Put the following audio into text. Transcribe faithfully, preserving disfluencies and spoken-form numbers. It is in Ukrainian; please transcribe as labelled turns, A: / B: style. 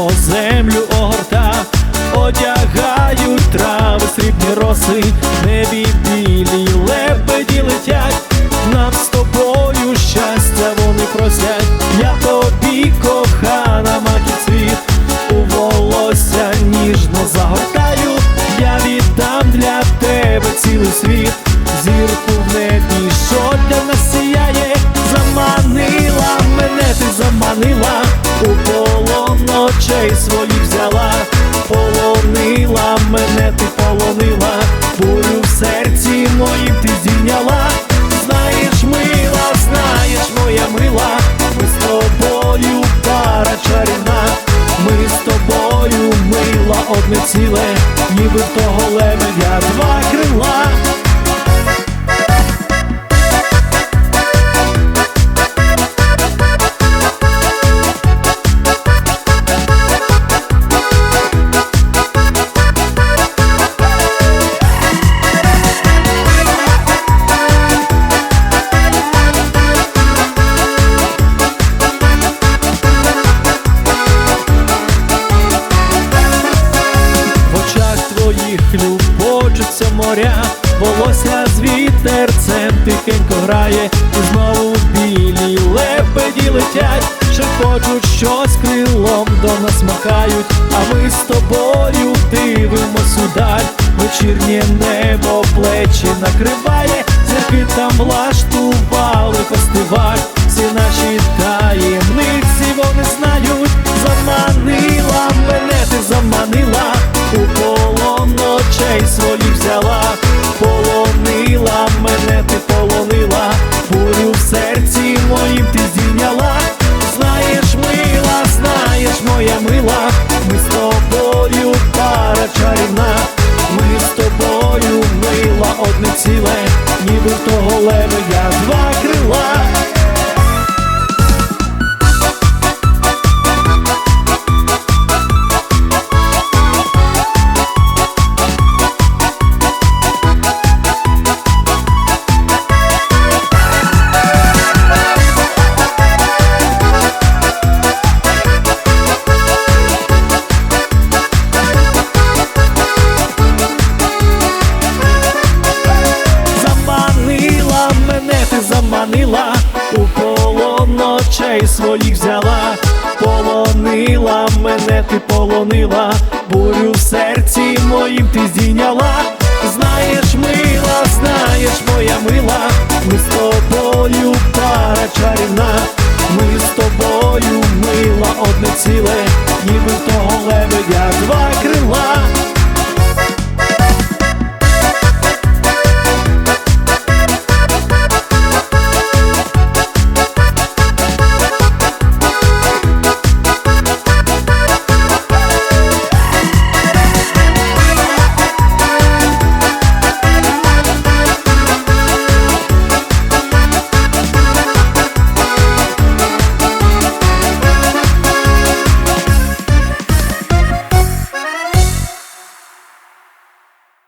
A: сонечко землю огорта, одягають трави срібні роси, в небі білі лебеді летять, нам з тобою щастя вони просять. Я тобі, кохана, маків цвіт, у волосся ніжно загортаю, я віддам для тебе цілий світ, зірку в небі, що для нас сіяє. Заманила мене, ти заманила, у полон очей своїх взяла, полонила мене, ти полонила, бурю в серці моїм ти здійняла. Знаєш, мила, знаєш, моя мила, ми з тобою пара чарівна, ми з тобою, мила, одне ціле, ніби в того лебедя два крила. Хлюпочуться моря, волосся з вітерцем тихенько грає, і знову білі лебеді летять, шепочуть щось крилом, до нас махають, а ми з тобою дивимось удаль. Вечірнє небо плечі накриває, зірки там влаштували фестиваль, всі наші таємниці вони знають. Заманила мене, ти заманила, у полон очей своїх взяла, полонила мене, ти полонила, бурю в серці моїм ти здійняла. Знаєш, мила, знаєш, моя мила, ми з тобою пара чарівна, ми з тобою, мила, одне ціле, ніби в того лебедя два крила. Заманила, у полон очей своїх взяла, полонила мене, ти полонила, бурю в серці моїм ти здійняла. Знаєш, мила, знаєш, моя мила, ми з тобою пара чарівна, ми з тобою, мила, одне ціле, ніби в того